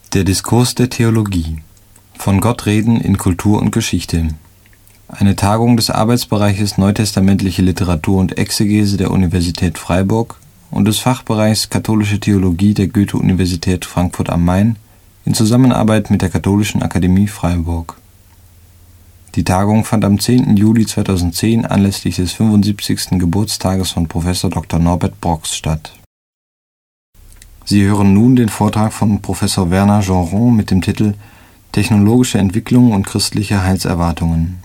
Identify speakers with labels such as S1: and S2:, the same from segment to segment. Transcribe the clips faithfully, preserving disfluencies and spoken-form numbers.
S1: Der Diskurs der Theologie. Von Gott reden in Kultur und Geschichte. Eine Tagung des Arbeitsbereiches Neutestamentliche Literatur und Exegese der Universität Freiburg und des Fachbereichs Katholische Theologie der Goethe-Universität Frankfurt am Main in Zusammenarbeit mit der Katholischen Akademie Freiburg. Die Tagung fand am zehnten Juli zweitausendzehn anlässlich des fünfundsiebzigsten Geburtstages von Professor Doktor Norbert Brox statt. Sie hören nun den Vortrag von Professor Werner Genron mit dem Titel Technologische Entwicklung und christliche Heilserwartungen.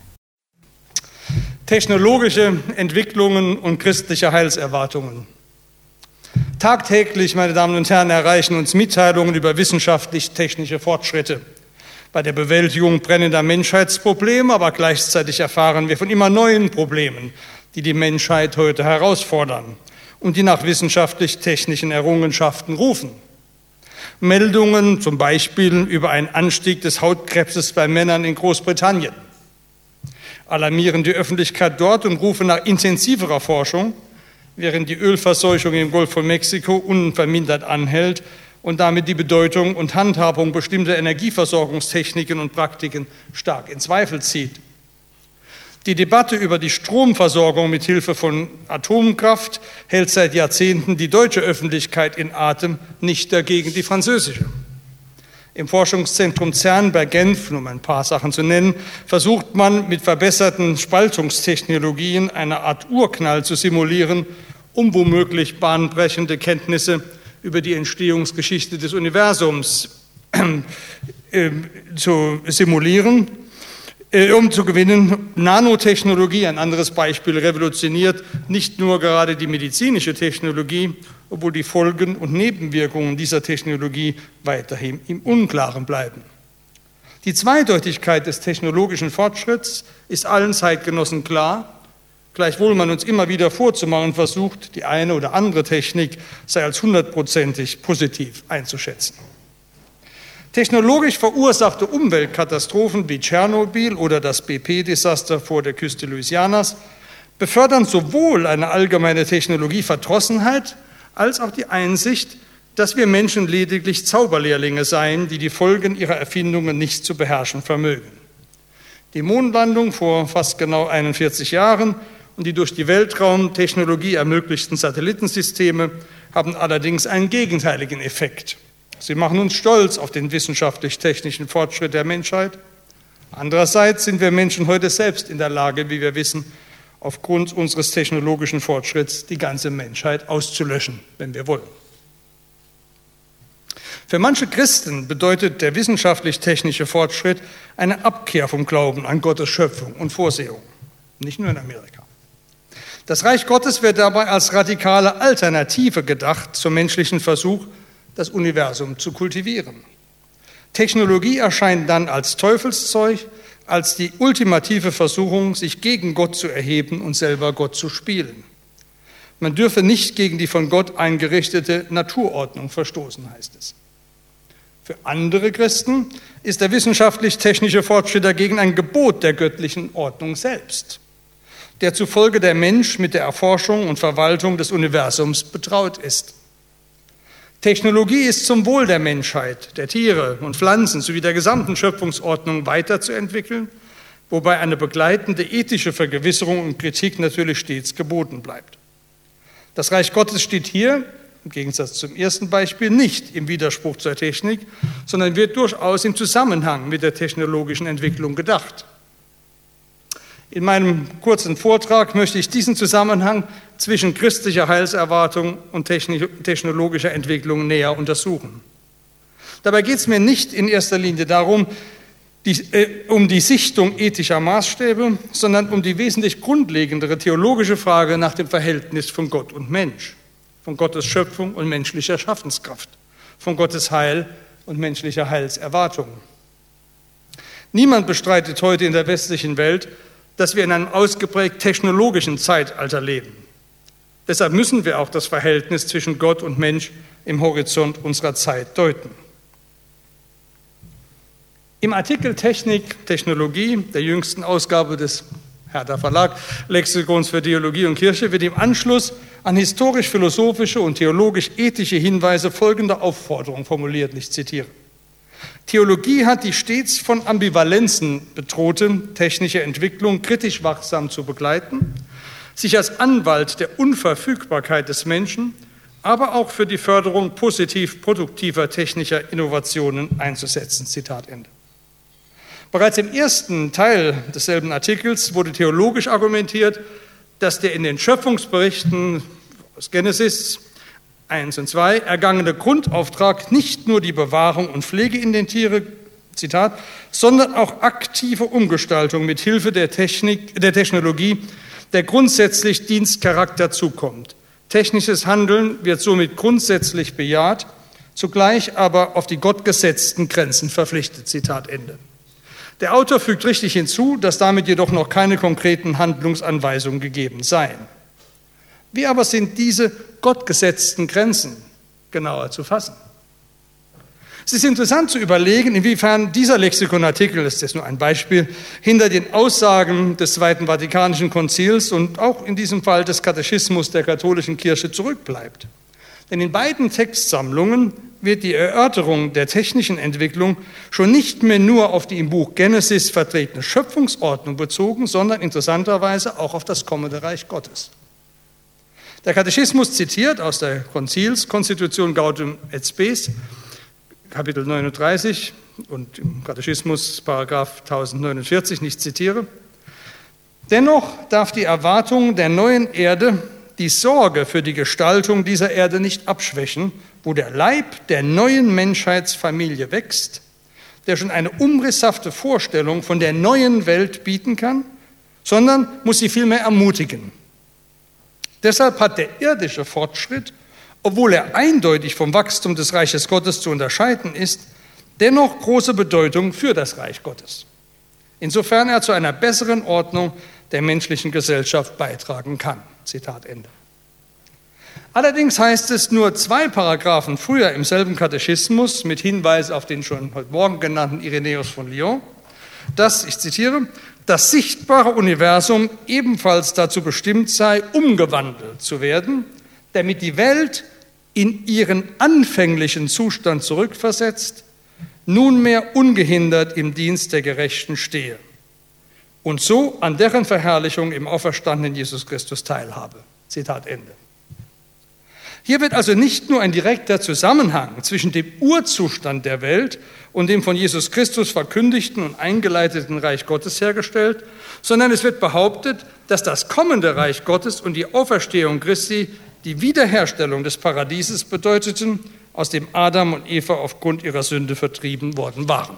S2: Technologische Entwicklungen und christliche Heilserwartungen. Tagtäglich, meine Damen und Herren, erreichen uns Mitteilungen über wissenschaftlich-technische Fortschritte bei der Bewältigung brennender Menschheitsprobleme, aber gleichzeitig erfahren wir von immer neuen Problemen, die die Menschheit heute herausfordern und die nach wissenschaftlich-technischen Errungenschaften rufen. Meldungen zum Beispiel über einen Anstieg des Hautkrebses bei Männern in Großbritannien alarmieren die Öffentlichkeit dort und rufen nach intensiverer Forschung, während die Ölverseuchung im Golf von Mexiko unvermindert anhält und damit die Bedeutung und Handhabung bestimmter Energieversorgungstechniken und Praktiken stark in Zweifel zieht. Die Debatte über die Stromversorgung mit Hilfe von Atomkraft hält seit Jahrzehnten die deutsche Öffentlichkeit in Atem, nicht dagegen die französische. Im Forschungszentrum CERN bei Genf, um ein paar Sachen zu nennen, versucht man mit verbesserten Spaltungstechnologien eine Art Urknall zu simulieren, um womöglich bahnbrechende Kenntnisse über die Entstehungsgeschichte des Universums äh, zu simulieren. Um zu gewinnen. Nanotechnologie, ein anderes Beispiel, revolutioniert nicht nur gerade die medizinische Technologie, obwohl die Folgen und Nebenwirkungen dieser Technologie weiterhin im Unklaren bleiben. Die Zweideutigkeit des technologischen Fortschritts ist allen Zeitgenossen klar, gleichwohl man uns immer wieder vorzumachen versucht, die eine oder andere Technik sei als hundertprozentig positiv einzuschätzen. Technologisch verursachte Umweltkatastrophen wie Tschernobyl oder das B P-Desaster vor der Küste Louisianas befördern sowohl eine allgemeine Technologieverdrossenheit als auch die Einsicht, dass wir Menschen lediglich Zauberlehrlinge seien, die die Folgen ihrer Erfindungen nicht zu beherrschen vermögen. Die Mondlandung vor fast genau einundvierzig Jahren und die durch die Weltraumtechnologie ermöglichten Satellitensysteme haben allerdings einen gegenteiligen Effekt. Sie machen uns stolz auf den wissenschaftlich-technischen Fortschritt der Menschheit. Andererseits sind wir Menschen heute selbst in der Lage, wie wir wissen, aufgrund unseres technologischen Fortschritts die ganze Menschheit auszulöschen, wenn wir wollen. Für manche Christen bedeutet der wissenschaftlich-technische Fortschritt eine Abkehr vom Glauben an Gottes Schöpfung und Vorsehung, nicht nur in Amerika. Das Reich Gottes wird dabei als radikale Alternative gedacht zum menschlichen Versuch, das Universum zu kultivieren. Technologie erscheint dann als Teufelszeug, als die ultimative Versuchung, sich gegen Gott zu erheben und selber Gott zu spielen. Man dürfe nicht gegen die von Gott eingerichtete Naturordnung verstoßen, heißt es. Für andere Christen ist der wissenschaftlich-technische Fortschritt dagegen ein Gebot der göttlichen Ordnung selbst, der zufolge der Mensch mit der Erforschung und Verwaltung des Universums betraut ist. Technologie ist zum Wohl der Menschheit, der Tiere und Pflanzen sowie der gesamten Schöpfungsordnung weiterzuentwickeln, wobei eine begleitende ethische Vergewisserung und Kritik natürlich stets geboten bleibt. Das Reich Gottes steht hier, im Gegensatz zum ersten Beispiel, nicht im Widerspruch zur Technik, sondern wird durchaus im Zusammenhang mit der technologischen Entwicklung gedacht. In meinem kurzen Vortrag möchte ich diesen Zusammenhang zwischen christlicher Heilserwartung und technologischer Entwicklung näher untersuchen. Dabei geht es mir nicht in erster Linie darum, die, äh, um die Sichtung ethischer Maßstäbe, sondern um die wesentlich grundlegendere theologische Frage nach dem Verhältnis von Gott und Mensch, von Gottes Schöpfung und menschlicher Schaffenskraft, von Gottes Heil und menschlicher Heilserwartung. Niemand bestreitet heute in der westlichen Welt, dass wir in einem ausgeprägt technologischen Zeitalter leben. Deshalb müssen wir auch das Verhältnis zwischen Gott und Mensch im Horizont unserer Zeit deuten. Im Artikel Technik, Technologie der jüngsten Ausgabe des Herder Verlag, Lexikons für Theologie und Kirche, wird im Anschluss an historisch-philosophische und theologisch-ethische Hinweise folgende Aufforderung formuliert, ich zitiere. Theologie hat die stets von Ambivalenzen bedrohte technische Entwicklung kritisch wachsam zu begleiten, sich als Anwalt der Unverfügbarkeit des Menschen, aber auch für die Förderung positiv produktiver technischer Innovationen einzusetzen. Zitat Ende. Bereits im ersten Teil desselben Artikels wurde theologisch argumentiert, dass der in den Schöpfungsberichten aus Genesis eins und zwei ergangene Grundauftrag nicht nur die Bewahrung und Pflege in den Tieren, Zitat, sondern auch aktive Umgestaltung mit Hilfe der Technik, der Technologie, der grundsätzlich Dienstcharakter zukommt. Technisches Handeln wird somit grundsätzlich bejaht, zugleich aber auf die gottgesetzten Grenzen verpflichtet. Zitat Ende. Der Autor fügt richtig hinzu, dass damit jedoch noch keine konkreten Handlungsanweisungen gegeben seien. Wie aber sind diese gottgesetzten Grenzen genauer zu fassen? Es ist interessant zu überlegen, inwiefern dieser Lexikonartikel, das ist jetzt nur ein Beispiel, hinter den Aussagen des Zweiten Vatikanischen Konzils und auch in diesem Fall des Katechismus der katholischen Kirche zurückbleibt. Denn in beiden Textsammlungen wird die Erörterung der technischen Entwicklung schon nicht mehr nur auf die im Buch Genesis vertretene Schöpfungsordnung bezogen, sondern interessanterweise auch auf das kommende Reich Gottes. Der Katechismus zitiert aus der Konzilskonstitution Gaudium et Spes, Kapitel neununddreißig und im Katechismus Paragraph tausendneunundvierzig, nicht zitiere. Dennoch darf die Erwartung der neuen Erde die Sorge für die Gestaltung dieser Erde nicht abschwächen, wo der Leib der neuen Menschheitsfamilie wächst, der schon eine umrisshafte Vorstellung von der neuen Welt bieten kann, sondern muss sie vielmehr ermutigen. Deshalb hat der irdische Fortschritt, obwohl er eindeutig vom Wachstum des Reiches Gottes zu unterscheiden ist, dennoch große Bedeutung für das Reich Gottes, insofern er zu einer besseren Ordnung der menschlichen Gesellschaft beitragen kann. Zitat Ende. Allerdings heißt es nur zwei Paragraphen früher im selben Katechismus mit Hinweis auf den schon heute Morgen genannten Irenäus von Lyon, dass, ich zitiere, das sichtbare Universum ebenfalls dazu bestimmt sei, umgewandelt zu werden, damit die Welt in ihren anfänglichen Zustand zurückversetzt, nunmehr ungehindert im Dienst der Gerechten stehe und so an deren Verherrlichung im auferstandenen Jesus Christus teilhabe. Zitat Ende. Hier wird also nicht nur ein direkter Zusammenhang zwischen dem Urzustand der Welt und dem von Jesus Christus verkündigten und eingeleiteten Reich Gottes hergestellt, sondern es wird behauptet, dass das kommende Reich Gottes und die Auferstehung Christi die Wiederherstellung des Paradieses bedeuteten, aus dem Adam und Eva aufgrund ihrer Sünde vertrieben worden waren.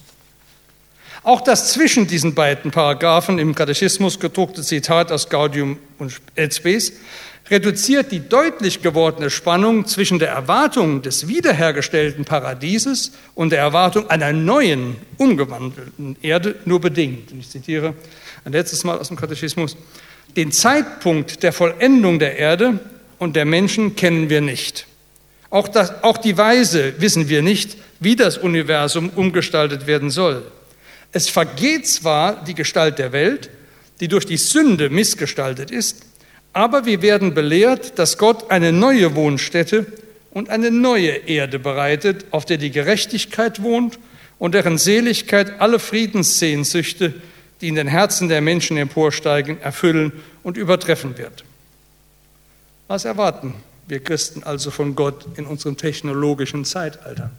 S2: Auch das zwischen diesen beiden Paragraphen im Katechismus gedruckte Zitat aus Gaudium et Spes reduziert die deutlich gewordene Spannung zwischen der Erwartung des wiederhergestellten Paradieses und der Erwartung einer neuen, umgewandelten Erde nur bedingt. Ich zitiere ein letztes Mal aus dem Katechismus: Den Zeitpunkt der Vollendung der Erde und der Menschen kennen wir nicht. Auch, das, auch die Weise wissen wir nicht, wie das Universum umgestaltet werden soll. Es vergeht zwar die Gestalt der Welt, die durch die Sünde missgestaltet ist, aber wir werden belehrt, dass Gott eine neue Wohnstätte und eine neue Erde bereitet, auf der die Gerechtigkeit wohnt und deren Seligkeit alle Friedenssehnsüchte, die in den Herzen der Menschen emporsteigen, erfüllen und übertreffen wird. Was erwarten wir Christen also von Gott in unserem technologischen Zeitalter?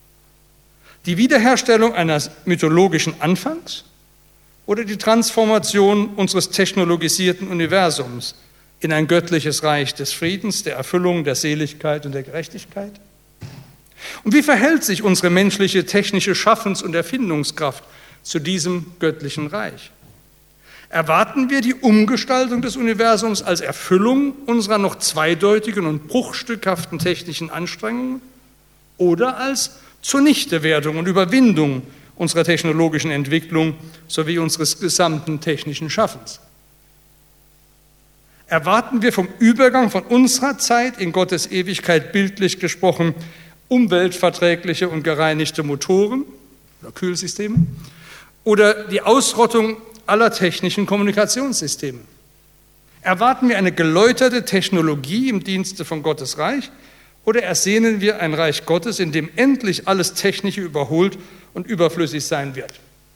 S2: Die Wiederherstellung eines mythologischen Anfangs oder die Transformation unseres technologisierten Universums in ein göttliches Reich des Friedens, der Erfüllung, der Seligkeit und der Gerechtigkeit? Und wie verhält sich unsere menschliche technische Schaffens- und Erfindungskraft zu diesem göttlichen Reich? Erwarten wir die Umgestaltung des Universums als Erfüllung unserer noch zweideutigen und bruchstückhaften technischen Anstrengungen oder als Zunichtewerdung und Überwindung unserer technologischen Entwicklung sowie unseres gesamten technischen Schaffens? Erwarten wir vom Übergang von unserer Zeit in Gottes Ewigkeit bildlich gesprochen umweltverträgliche und gereinigte Motoren oder Kühlsysteme oder die Ausrottung aller technischen Kommunikationssysteme? Erwarten wir eine geläuterte Technologie im Dienste von Gottes Reich Oder ersehnen wir ein Reich Gottes, in dem endlich alles Technische überholt und überflüssig sein wird?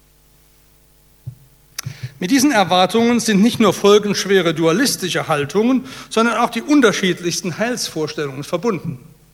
S2: Mit diesen Erwartungen sind nicht nur folgenschwere dualistische Haltungen, sondern auch die unterschiedlichsten Heilsvorstellungen verbunden.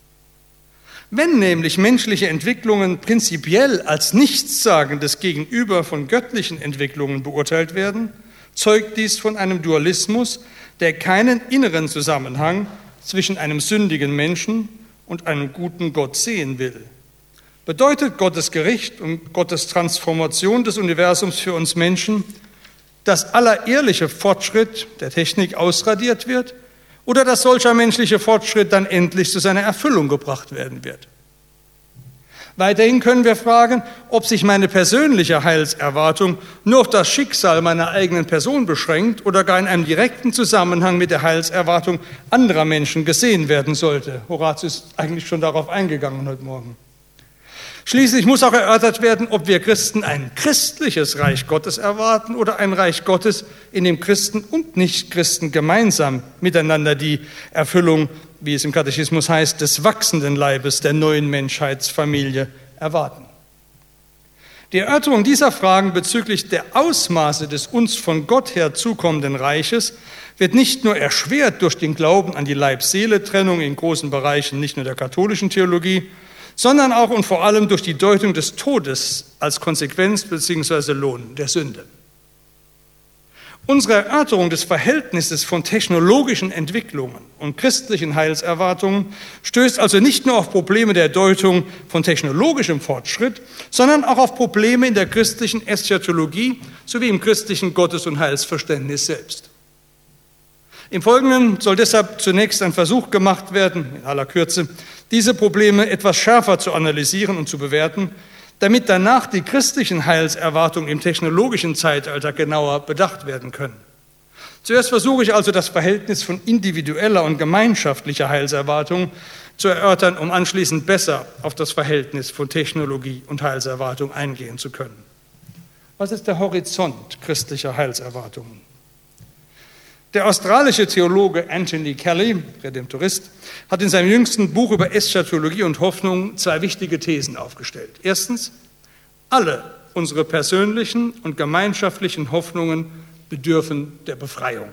S2: Wenn nämlich menschliche Entwicklungen prinzipiell als nichtssagendes Gegenüber von göttlichen Entwicklungen beurteilt werden, zeugt dies von einem Dualismus, der keinen inneren Zusammenhang zwischen einem sündigen Menschen und einem guten Gott sehen will. Bedeutet Gottes Gericht und Gottes Transformation des Universums für uns Menschen, dass aller ehrliche Fortschritt der Technik ausradiert wird oder dass solcher menschliche Fortschritt dann endlich zu seiner Erfüllung gebracht werden wird? Weiterhin können wir fragen, ob sich meine persönliche Heilserwartung nur auf das Schicksal meiner eigenen Person beschränkt oder gar in einem direkten Zusammenhang mit der Heilserwartung anderer Menschen gesehen werden sollte. Horatius ist eigentlich schon darauf eingegangen heute Morgen. Schließlich muss auch erörtert werden, ob wir Christen ein christliches Reich Gottes erwarten oder ein Reich Gottes, in dem Christen und Nichtchristen gemeinsam miteinander die Erfüllung, wie es im Katechismus heißt, des wachsenden Leibes der neuen Menschheitsfamilie erwarten. Die Erörterung dieser Fragen bezüglich der Ausmaße des uns von Gott her zukommenden Reiches wird nicht nur erschwert durch den Glauben an die Leib-Seele-Trennung in großen Bereichen nicht nur der katholischen Theologie, sondern auch und vor allem durch die Deutung des Todes als Konsequenz bzw. Lohn der Sünde. Unsere Erörterung des Verhältnisses von technologischen Entwicklungen und christlichen Heilserwartungen stößt also nicht nur auf Probleme der Deutung von technologischem Fortschritt, sondern auch auf Probleme in der christlichen Eschatologie sowie im christlichen Gottes- und Heilsverständnis selbst. Im Folgenden soll deshalb zunächst ein Versuch gemacht werden, in aller Kürze, diese Probleme etwas schärfer zu analysieren und zu bewerten, damit danach die christlichen Heilserwartungen im technologischen Zeitalter genauer bedacht werden können. Zuerst versuche ich also, das Verhältnis von individueller und gemeinschaftlicher Heilserwartung zu erörtern, um anschließend besser auf das Verhältnis von Technologie und Heilserwartung eingehen zu können. Was ist der Horizont christlicher Heilserwartungen? Der australische Theologe Anthony Kelly, Redemptorist, hat in seinem jüngsten Buch über Eschatologie und Hoffnung zwei wichtige Thesen aufgestellt. Erstens, alle unsere persönlichen und gemeinschaftlichen Hoffnungen bedürfen der Befreiung.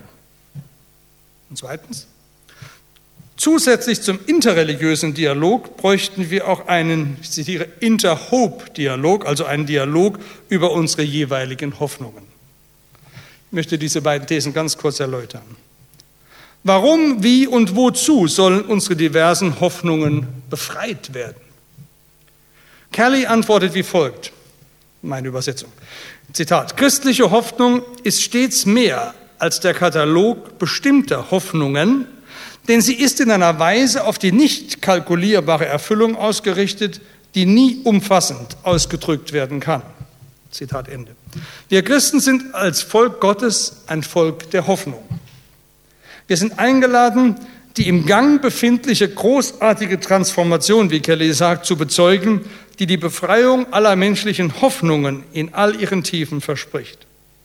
S2: Und zweitens, zusätzlich zum interreligiösen Dialog bräuchten wir auch einen, ich zitiere, Inter-Hope-Dialog, also einen Dialog über unsere jeweiligen Hoffnungen. Ich möchte diese beiden Thesen ganz kurz erläutern. Warum, wie und wozu sollen unsere diversen Hoffnungen befreit werden? Kelly antwortet wie folgt, meine Übersetzung. Zitat: Christliche Hoffnung ist stets mehr als der Katalog bestimmter Hoffnungen, denn sie ist in einer Weise auf die nicht kalkulierbare Erfüllung ausgerichtet, die nie umfassend ausgedrückt werden kann. Zitat Ende. Wir Christen sind als Volk Gottes ein Volk der Hoffnung. Wir sind eingeladen, die im Gang befindliche großartige Transformation, wie Kelly sagt, zu bezeugen, die die Befreiung aller menschlichen Hoffnungen in all ihren Tiefen verspricht.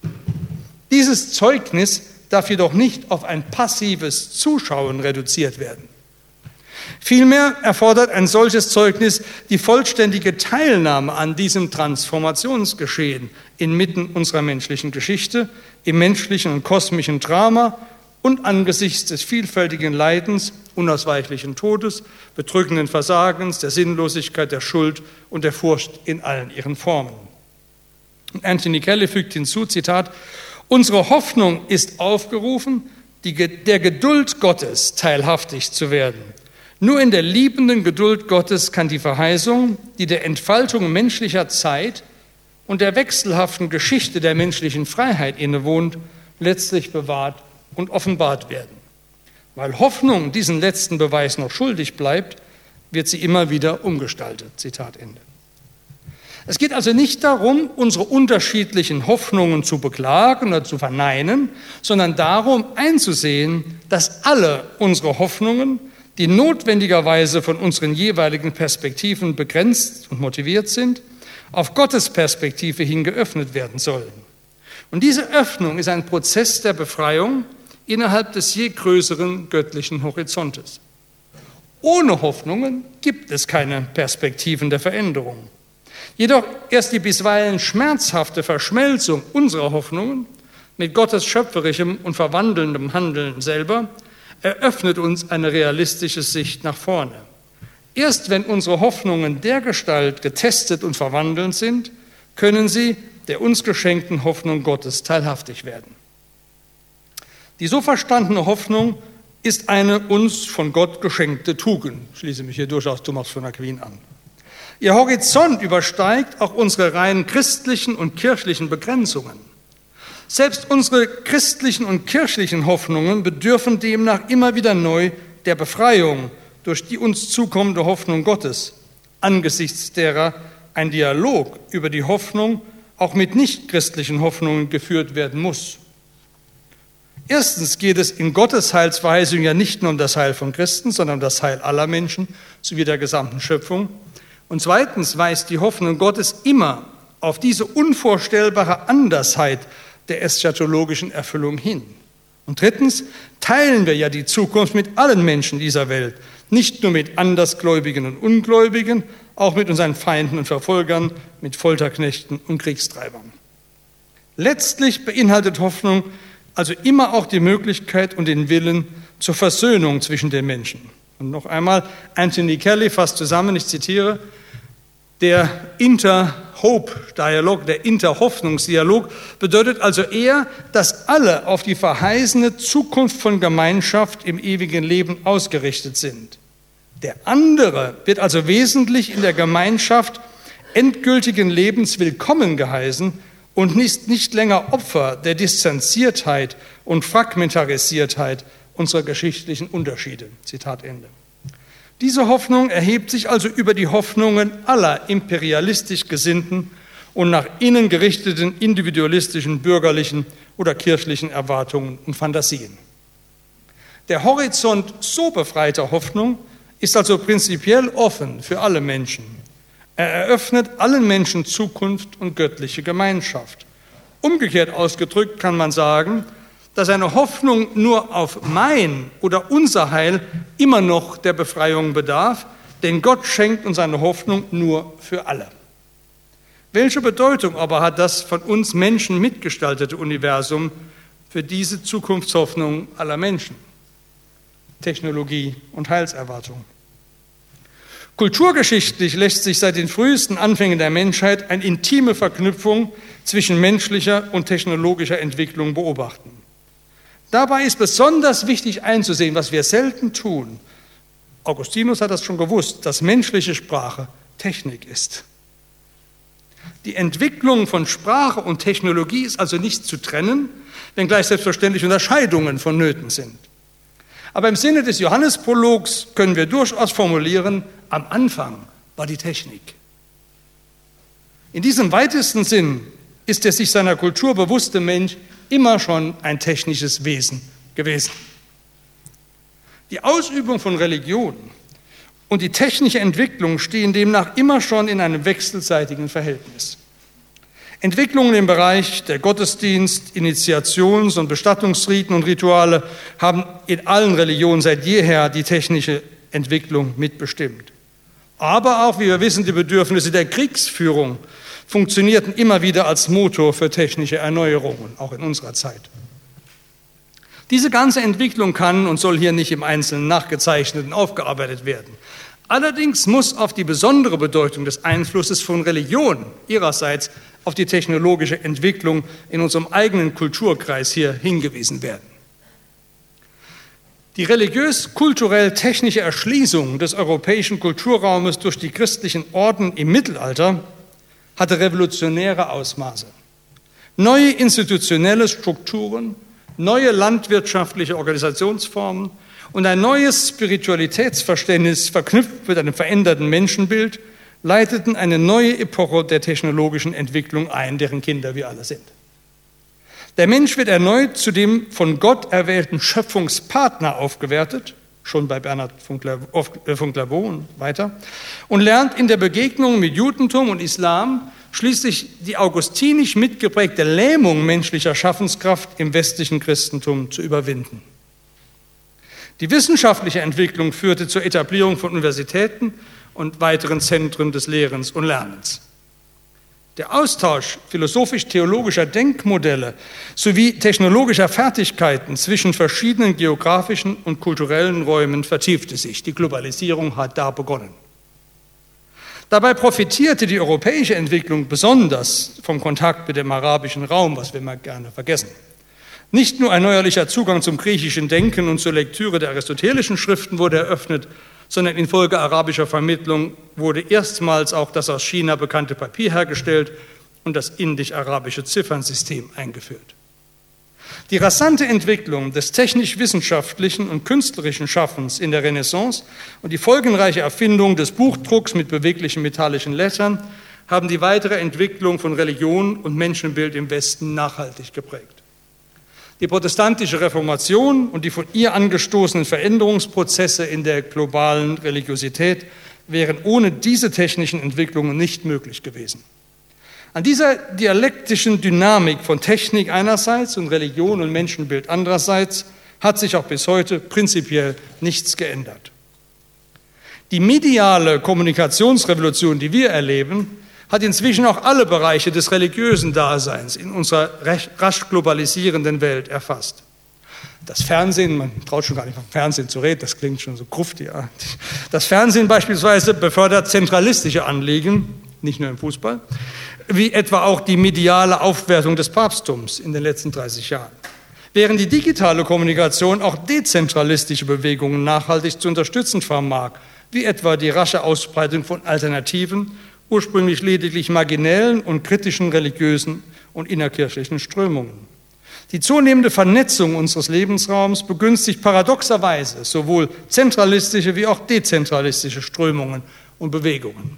S2: Dieses Zeugnis darf jedoch nicht auf ein passives Zuschauen reduziert werden. Vielmehr erfordert ein solches Zeugnis die vollständige Teilnahme an diesem Transformationsgeschehen inmitten unserer menschlichen Geschichte, im menschlichen und kosmischen Drama und angesichts des vielfältigen Leidens, unausweichlichen Todes, bedrückenden Versagens, der Sinnlosigkeit, der Schuld und der Furcht in allen ihren Formen. Und Anthony Kelly fügt hinzu, Zitat, unsere Hoffnung ist aufgerufen, die, der Geduld Gottes teilhaftig zu werden. Nur in der liebenden Geduld Gottes kann die Verheißung, die der Entfaltung menschlicher Zeit und der wechselhaften Geschichte der menschlichen Freiheit innewohnt, letztlich bewahrt und offenbart werden. Weil Hoffnung diesen letzten Beweis noch schuldig bleibt, wird sie immer wieder umgestaltet. Zitat Ende. Es geht also nicht darum, unsere unterschiedlichen Hoffnungen zu beklagen oder zu verneinen, sondern darum einzusehen, dass alle unsere Hoffnungen, die notwendigerweise von unseren jeweiligen Perspektiven begrenzt und motiviert sind, auf Gottes Perspektive hin geöffnet werden sollen. Und diese Öffnung ist ein Prozess der Befreiung innerhalb des je größeren göttlichen Horizontes. Ohne Hoffnungen gibt es keine Perspektiven der Veränderung. Jedoch erst die bisweilen schmerzhafte Verschmelzung unserer Hoffnungen mit Gottes schöpferischem und verwandelndem Handeln selber eröffnet uns eine realistische Sicht nach vorne. Erst wenn unsere Hoffnungen dergestalt getestet und verwandelnd sind, können sie der uns geschenkten Hoffnung Gottes teilhaftig werden. Die so verstandene Hoffnung ist eine uns von Gott geschenkte Tugend. Ich schließe mich hier durchaus Thomas von Aquin an. Ihr Horizont übersteigt auch unsere rein christlichen und kirchlichen Begrenzungen. Selbst unsere christlichen und kirchlichen Hoffnungen bedürfen demnach immer wieder neu der Befreiung durch die uns zukommende Hoffnung Gottes, angesichts derer ein Dialog über die Hoffnung auch mit nichtchristlichen Hoffnungen geführt werden muss. Erstens geht es in Gottes Heilsverheißung ja nicht nur um das Heil von Christen, sondern um das Heil aller Menschen sowie der gesamten Schöpfung. Und zweitens weist die Hoffnung Gottes immer auf diese unvorstellbare Andersheit der eschatologischen Erfüllung hin. Und drittens teilen wir ja die Zukunft mit allen Menschen dieser Welt, nicht nur mit Andersgläubigen und Ungläubigen, auch mit unseren Feinden und Verfolgern, mit Folterknechten und Kriegstreibern. Letztlich beinhaltet Hoffnung also immer auch die Möglichkeit und den Willen zur Versöhnung zwischen den Menschen. Und noch einmal, Anthony Kelly fasst zusammen, ich zitiere, der Inter-Hope-Dialog, der Inter-Hoffnungsdialog bedeutet also eher, dass alle auf die verheißene Zukunft von Gemeinschaft im ewigen Leben ausgerichtet sind. Der andere wird also wesentlich in der Gemeinschaft endgültigen Lebens willkommen geheißen und ist nicht länger Opfer der Distanziertheit und Fragmentarisiertheit unserer geschichtlichen Unterschiede. Zitat Ende. Diese Hoffnung erhebt sich also über die Hoffnungen aller imperialistisch gesinnten und nach innen gerichteten individualistischen, bürgerlichen oder kirchlichen Erwartungen und Fantasien. Der Horizont so befreiter Hoffnung ist also prinzipiell offen für alle Menschen. Er eröffnet allen Menschen Zukunft und göttliche Gemeinschaft. Umgekehrt ausgedrückt kann man sagen, dass eine Hoffnung nur auf mein oder unser Heil immer noch der Befreiung bedarf, denn Gott schenkt uns eine Hoffnung nur für alle. Welche Bedeutung aber hat das von uns Menschen mitgestaltete Universum für diese Zukunftshoffnung aller Menschen? Technologie und Heilserwartung. Kulturgeschichtlich lässt sich seit den frühesten Anfängen der Menschheit eine intime Verknüpfung zwischen menschlicher und technologischer Entwicklung beobachten. Dabei ist besonders wichtig einzusehen, was wir selten tun. Augustinus hat das schon gewusst, dass menschliche Sprache Technik ist. Die Entwicklung von Sprache und Technologie ist also nicht zu trennen, wenngleich selbstverständlich Unterscheidungen vonnöten sind. Aber im Sinne des Johannesprologs können wir durchaus formulieren, am Anfang war die Technik. In diesem weitesten Sinn ist der sich seiner Kultur bewusste Mensch immer schon ein technisches Wesen gewesen. Die Ausübung von Religion und die technische Entwicklung stehen demnach immer schon in einem wechselseitigen Verhältnis. Entwicklungen im Bereich der Gottesdienst, Initiations- und Bestattungsriten und Rituale haben in allen Religionen seit jeher die technische Entwicklung mitbestimmt. Aber auch, wie wir wissen, die Bedürfnisse der Kriegsführung funktionierten immer wieder als Motor für technische Erneuerungen, auch in unserer Zeit. Diese ganze Entwicklung kann und soll hier nicht im Einzelnen nachgezeichnet und aufgearbeitet werden. Allerdings muss auf die besondere Bedeutung des Einflusses von Religion ihrerseits auf die technologische Entwicklung in unserem eigenen Kulturkreis hier hingewiesen werden. Die religiös-kulturell-technische Erschließung des europäischen Kulturraumes durch die christlichen Orden im Mittelalter hatte revolutionäre Ausmaße. Neue institutionelle Strukturen, neue landwirtschaftliche Organisationsformen und ein neues Spiritualitätsverständnis verknüpft mit einem veränderten Menschenbild leiteten eine neue Epoche der technologischen Entwicklung ein, deren Kinder wir alle sind. Der Mensch wird erneut zu dem von Gott erwählten Schöpfungspartner aufgewertet, schon bei Bernhard von Clairvaux und weiter, und lernt in der Begegnung mit Judentum und Islam schließlich die augustinisch mitgeprägte Lähmung menschlicher Schaffenskraft im westlichen Christentum zu überwinden. Die wissenschaftliche Entwicklung führte zur Etablierung von Universitäten und weiteren Zentren des Lehrens und Lernens. Der Austausch philosophisch-theologischer Denkmodelle sowie technologischer Fertigkeiten zwischen verschiedenen geografischen und kulturellen Räumen vertiefte sich. Die Globalisierung hat da begonnen. Dabei profitierte die europäische Entwicklung besonders vom Kontakt mit dem arabischen Raum, was wir mal gerne vergessen. Nicht nur ein neuerlicher Zugang zum griechischen Denken und zur Lektüre der aristotelischen Schriften wurde eröffnet, sondern infolge arabischer Vermittlung wurde erstmals auch das aus China bekannte Papier hergestellt und das indisch-arabische Ziffernsystem eingeführt. Die rasante Entwicklung des technisch-wissenschaftlichen und künstlerischen Schaffens in der Renaissance und die folgenreiche Erfindung des Buchdrucks mit beweglichen metallischen Lettern haben die weitere Entwicklung von Religion und Menschenbild im Westen nachhaltig geprägt. Die protestantische Reformation und die von ihr angestoßenen Veränderungsprozesse in der globalen Religiosität wären ohne diese technischen Entwicklungen nicht möglich gewesen. An dieser dialektischen Dynamik von Technik einerseits und Religion und Menschenbild andererseits hat sich auch bis heute prinzipiell nichts geändert. Die mediale Kommunikationsrevolution, die wir erleben, hat inzwischen auch alle Bereiche des religiösen Daseins in unserer rasch globalisierenden Welt erfasst. Das Fernsehen, man traut schon gar nicht vom Fernsehen zu reden, das klingt schon so gruftiartig. Das Fernsehen beispielsweise befördert zentralistische Anliegen, nicht nur im Fußball, wie etwa auch die mediale Aufwertung des Papsttums in den letzten dreißig Jahren. Während die digitale Kommunikation auch dezentralistische Bewegungen nachhaltig zu unterstützen vermag, wie etwa die rasche Ausbreitung von Alternativen, ursprünglich lediglich marginellen und kritischen religiösen und innerkirchlichen Strömungen. Die zunehmende Vernetzung unseres Lebensraums begünstigt paradoxerweise sowohl zentralistische wie auch dezentralistische Strömungen und Bewegungen.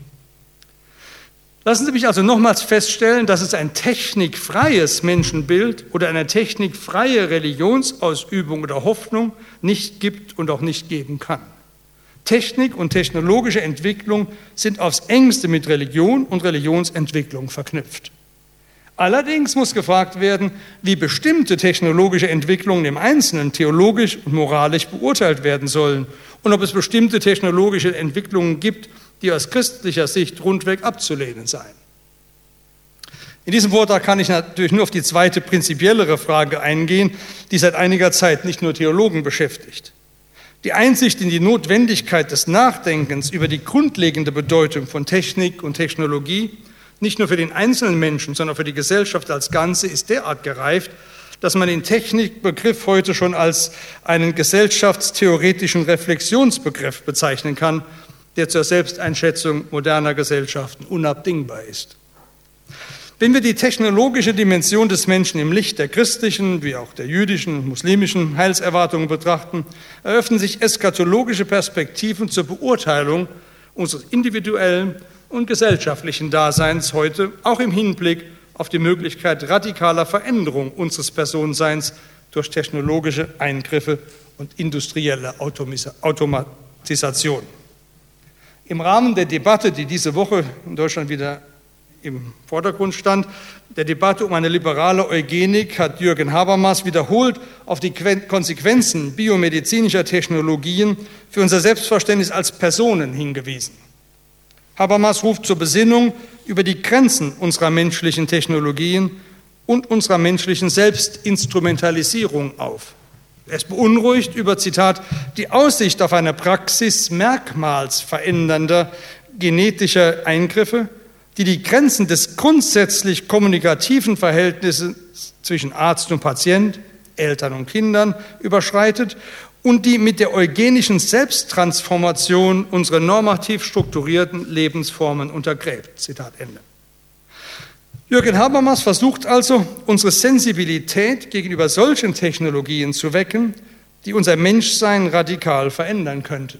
S2: Lassen Sie mich also nochmals feststellen, dass es ein technikfreies Menschenbild oder eine technikfreie Religionsausübung oder Hoffnung nicht gibt und auch nicht geben kann. Technik und technologische Entwicklung sind aufs engste mit Religion und Religionsentwicklung verknüpft. Allerdings muss gefragt werden, wie bestimmte technologische Entwicklungen im Einzelnen theologisch und moralisch beurteilt werden sollen und ob es bestimmte technologische Entwicklungen gibt, die aus christlicher Sicht rundweg abzulehnen seien. In diesem Vortrag kann ich natürlich nur auf die zweite prinzipiellere Frage eingehen, die seit einiger Zeit nicht nur Theologen beschäftigt. Die Einsicht in die Notwendigkeit des Nachdenkens über die grundlegende Bedeutung von Technik und Technologie, nicht nur für den einzelnen Menschen, sondern für die Gesellschaft als Ganze, ist derart gereift, dass man den Technikbegriff heute schon als einen gesellschaftstheoretischen Reflexionsbegriff bezeichnen kann, der zur Selbsteinschätzung moderner Gesellschaften unabdingbar ist. Wenn wir die technologische Dimension des Menschen im Licht der christlichen wie auch der jüdischen und muslimischen Heilserwartungen betrachten, eröffnen sich eschatologische Perspektiven zur Beurteilung unseres individuellen und gesellschaftlichen Daseins heute, auch im Hinblick auf die Möglichkeit radikaler Veränderung unseres Personenseins durch technologische Eingriffe und industrielle Automatisation. Im Rahmen der Debatte, die diese Woche in Deutschland wieder im Vordergrund stand, der Debatte um eine liberale Eugenik, hat Jürgen Habermas wiederholt auf die Konsequenzen biomedizinischer Technologien für unser Selbstverständnis als Personen hingewiesen. Habermas ruft zur Besinnung über die Grenzen unserer menschlichen Technologien und unserer menschlichen Selbstinstrumentalisierung auf. Er ist beunruhigt über, Zitat, die Aussicht auf eine Praxis merkmalsverändernder genetischer Eingriffe, die die Grenzen des grundsätzlich kommunikativen Verhältnisses zwischen Arzt und Patient, Eltern und Kindern überschreitet und die mit der eugenischen Selbsttransformation unsere normativ strukturierten Lebensformen untergräbt. Zitat Ende. Jürgen Habermas versucht also, unsere Sensibilität gegenüber solchen Technologien zu wecken, die unser Menschsein radikal verändern könnten.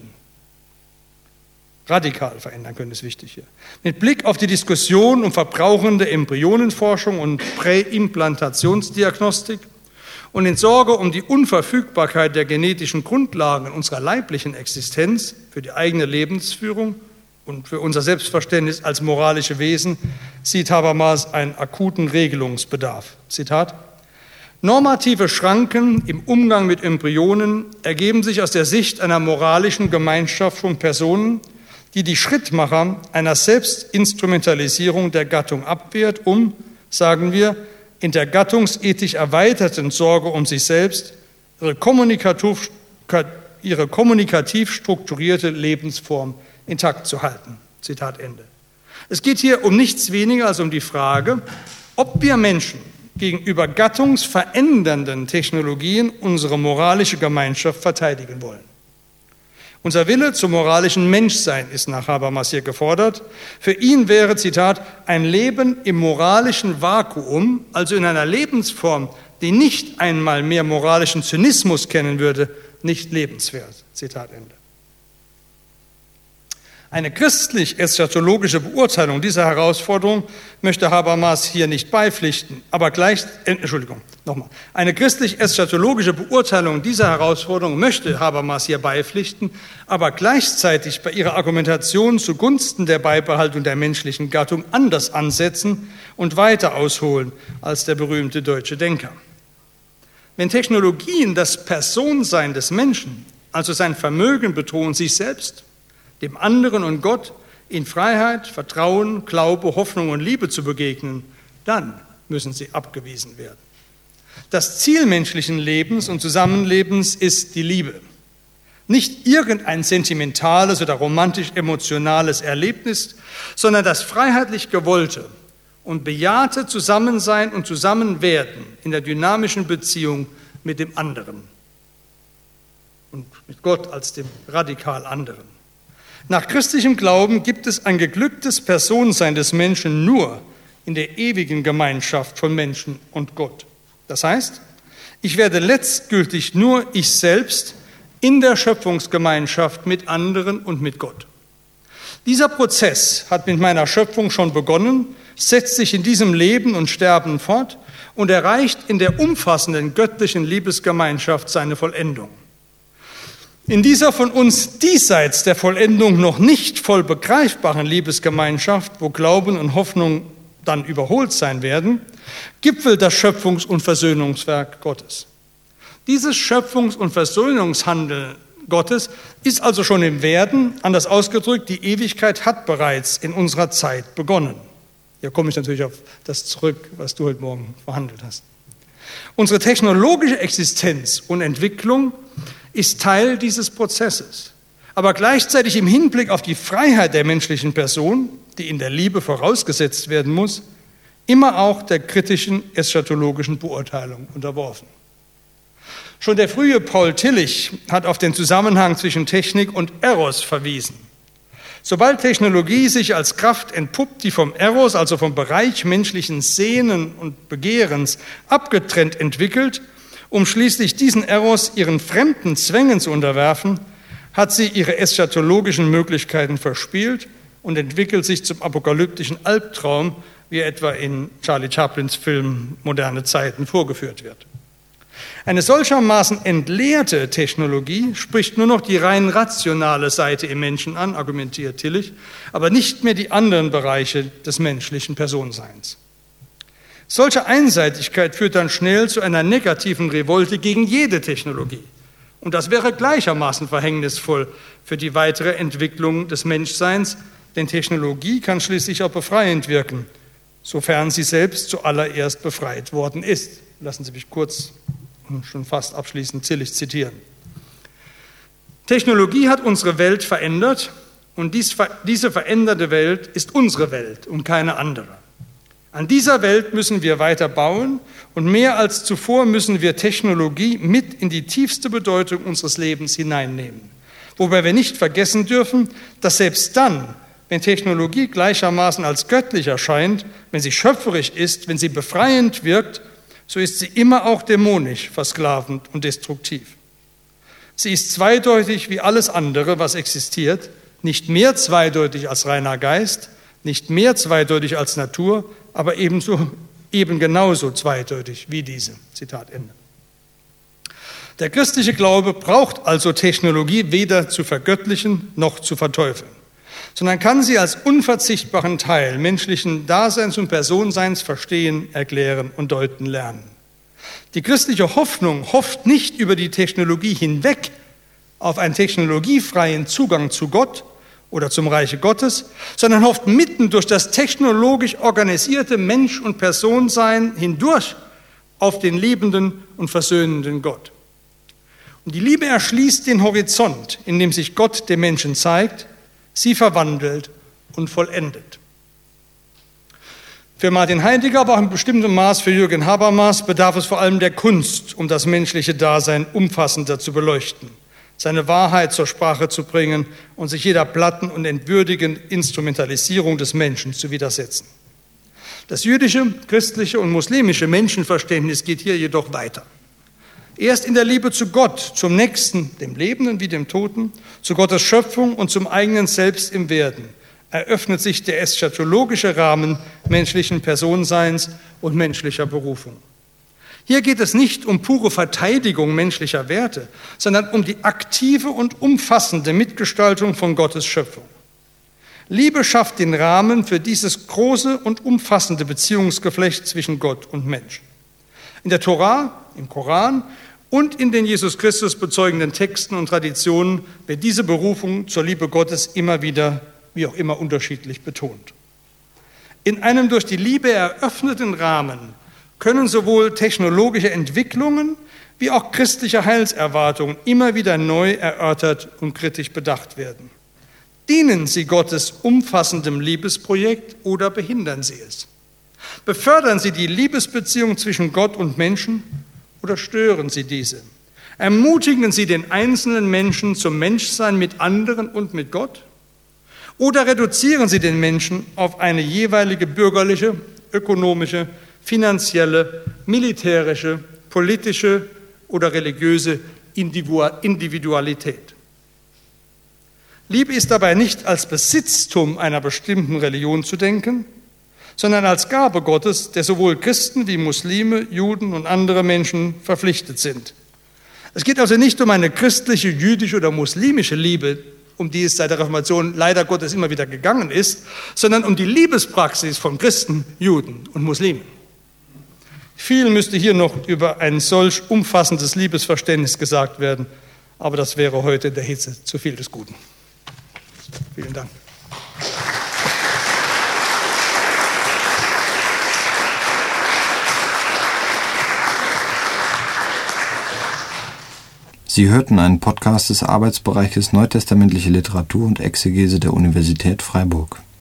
S2: Radikal verändern können, ist wichtig hier. Mit Blick auf die Diskussion um verbrauchende Embryonenforschung und Präimplantationsdiagnostik und in Sorge um die Unverfügbarkeit der genetischen Grundlagen unserer leiblichen Existenz für die eigene Lebensführung und für unser Selbstverständnis als moralische Wesen sieht Habermas einen akuten Regelungsbedarf. Zitat: Normative Schranken im Umgang mit Embryonen ergeben sich aus der Sicht einer moralischen Gemeinschaft von Personen, die die Schrittmacher einer Selbstinstrumentalisierung der Gattung abwehrt, um, sagen wir, in der gattungsethisch erweiterten Sorge um sich selbst ihre kommunikativ, ihre kommunikativ strukturierte Lebensform intakt zu halten. Zitat Ende. Es geht hier um nichts weniger als um die Frage, ob wir Menschen gegenüber gattungsverändernden Technologien unsere moralische Gemeinschaft verteidigen wollen. Unser Wille zum moralischen Menschsein ist nach Habermas hier gefordert. Für ihn wäre, Zitat, ein Leben im moralischen Vakuum, also in einer Lebensform, die nicht einmal mehr moralischen Zynismus kennen würde, nicht lebenswert. Zitat Ende. Eine christlich-eschatologische Beurteilung dieser Herausforderung möchte Habermas hier nicht beipflichten, aber gleich, äh, Entschuldigung, nochmal. Eine christlich-eschatologische Beurteilung dieser Herausforderung möchte Habermas hier beipflichten, aber gleichzeitig bei ihrer Argumentation zugunsten der Beibehaltung der menschlichen Gattung anders ansetzen und weiter ausholen als der berühmte deutsche Denker. Wenn Technologien das Personsein des Menschen, also sein Vermögen betonen, sich selbst, dem anderen und Gott in Freiheit, Vertrauen, Glaube, Hoffnung und Liebe zu begegnen, dann müssen sie abgewiesen werden. Das Ziel menschlichen Lebens und Zusammenlebens ist die Liebe. Nicht irgendein sentimentales oder romantisch-emotionales Erlebnis, sondern das freiheitlich gewollte und bejahte Zusammensein und Zusammenwerden in der dynamischen Beziehung mit dem anderen und mit Gott als dem radikal anderen. Nach christlichem Glauben gibt es ein geglücktes Personensein des Menschen nur in der ewigen Gemeinschaft von Menschen und Gott. Das heißt, ich werde letztgültig nur ich selbst in der Schöpfungsgemeinschaft mit anderen und mit Gott. Dieser Prozess hat mit meiner Schöpfung schon begonnen, setzt sich in diesem Leben und Sterben fort und erreicht in der umfassenden göttlichen Liebesgemeinschaft seine Vollendung. In dieser von uns diesseits der Vollendung noch nicht voll begreifbaren Liebesgemeinschaft, wo Glauben und Hoffnung dann überholt sein werden, gipfelt das Schöpfungs- und Versöhnungswerk Gottes. Dieses Schöpfungs- und Versöhnungshandeln Gottes ist also schon im Werden, anders ausgedrückt, die Ewigkeit hat bereits in unserer Zeit begonnen. Hier komme ich natürlich auf das zurück, was du heute Morgen verhandelt hast. Unsere technologische Existenz und Entwicklung ist Teil dieses Prozesses, aber gleichzeitig im Hinblick auf die Freiheit der menschlichen Person, die in der Liebe vorausgesetzt werden muss, immer auch der kritischen eschatologischen Beurteilung unterworfen. Schon der frühe Paul Tillich hat auf den Zusammenhang zwischen Technik und Eros verwiesen. Sobald Technologie sich als Kraft entpuppt, die vom Eros, also vom Bereich menschlichen Sehnen und Begehrens, abgetrennt entwickelt, um schließlich diesen Eros ihren fremden Zwängen zu unterwerfen, hat sie ihre eschatologischen Möglichkeiten verspielt und entwickelt sich zum apokalyptischen Albtraum, wie etwa in Charlie Chaplins Film Moderne Zeiten vorgeführt wird. Eine solchermaßen entleerte Technologie spricht nur noch die rein rationale Seite im Menschen an, argumentiert Tillich, aber nicht mehr die anderen Bereiche des menschlichen Personenseins. Solche Einseitigkeit führt dann schnell zu einer negativen Revolte gegen jede Technologie. Und das wäre gleichermaßen verhängnisvoll für die weitere Entwicklung des Menschseins, denn Technologie kann schließlich auch befreiend wirken, sofern sie selbst zuallererst befreit worden ist. Lassen Sie mich kurz und schon fast abschließend Tillich zitieren. Technologie hat unsere Welt verändert und dies, diese veränderte Welt ist unsere Welt und keine andere. An dieser Welt müssen wir weiter bauen und mehr als zuvor müssen wir Technologie mit in die tiefste Bedeutung unseres Lebens hineinnehmen. Wobei wir nicht vergessen dürfen, dass selbst dann, wenn Technologie gleichermaßen als göttlich erscheint, wenn sie schöpferisch ist, wenn sie befreiend wirkt, so ist sie immer auch dämonisch, versklavend und destruktiv. Sie ist zweideutig wie alles andere, was existiert, nicht mehr zweideutig als reiner Geist, nicht mehr zweideutig als Natur, aber ebenso, eben genauso zweideutig wie diese. Zitat Ende. Der christliche Glaube braucht also Technologie weder zu vergöttlichen noch zu verteufeln, sondern kann sie als unverzichtbaren Teil menschlichen Daseins und Personenseins verstehen, erklären und deuten lernen. Die christliche Hoffnung hofft nicht über die Technologie hinweg auf einen technologiefreien Zugang zu Gott oder zum Reiche Gottes, sondern hofft mitten durch das technologisch organisierte Mensch- und Personensein hindurch auf den liebenden und versöhnenden Gott. Und die Liebe erschließt den Horizont, in dem sich Gott dem Menschen zeigt, sie verwandelt und vollendet. Für Martin Heidegger, aber auch in bestimmtem Maß für Jürgen Habermas bedarf es vor allem der Kunst, um das menschliche Dasein umfassender zu beleuchten, seine Wahrheit zur Sprache zu bringen und sich jeder platten und entwürdigenden Instrumentalisierung des Menschen zu widersetzen. Das jüdische, christliche und muslimische Menschenverständnis geht hier jedoch weiter. Erst in der Liebe zu Gott, zum Nächsten, dem Lebenden wie dem Toten, zu Gottes Schöpfung und zum eigenen Selbst im Werden, eröffnet sich der eschatologische Rahmen menschlichen Personenseins und menschlicher Berufung. Hier geht es nicht um pure Verteidigung menschlicher Werte, sondern um die aktive und umfassende Mitgestaltung von Gottes Schöpfung. Liebe schafft den Rahmen für dieses große und umfassende Beziehungsgeflecht zwischen Gott und Mensch. In der Tora, im Koran und in den Jesus Christus bezeugenden Texten und Traditionen wird diese Berufung zur Liebe Gottes immer wieder, wie auch immer, unterschiedlich betont. In einem durch die Liebe eröffneten Rahmen können sowohl technologische Entwicklungen wie auch christliche Heilserwartungen immer wieder neu erörtert und kritisch bedacht werden. Dienen sie Gottes umfassendem Liebesprojekt oder behindern sie es? Befördern sie die Liebesbeziehung zwischen Gott und Menschen oder stören sie diese? Ermutigen sie den einzelnen Menschen zum Menschsein mit anderen und mit Gott? Oder reduzieren sie den Menschen auf eine jeweilige bürgerliche, ökonomische, finanzielle, militärische, politische oder religiöse Individualität? Liebe ist dabei nicht als Besitztum einer bestimmten Religion zu denken, sondern als Gabe Gottes, der sowohl Christen wie Muslime, Juden und andere Menschen verpflichtet sind. Es geht also nicht um eine christliche, jüdische oder muslimische Liebe, um die es seit der Reformation leider Gottes immer wieder gegangen ist, sondern um die Liebespraxis von Christen, Juden und Muslimen. Viel müsste hier noch über ein solch umfassendes Liebesverständnis gesagt werden, aber das wäre heute in der Hitze zu viel des Guten. Vielen Dank.
S1: Sie hörten einen Podcast des Arbeitsbereiches Neutestamentliche Literatur und Exegese der Universität Freiburg.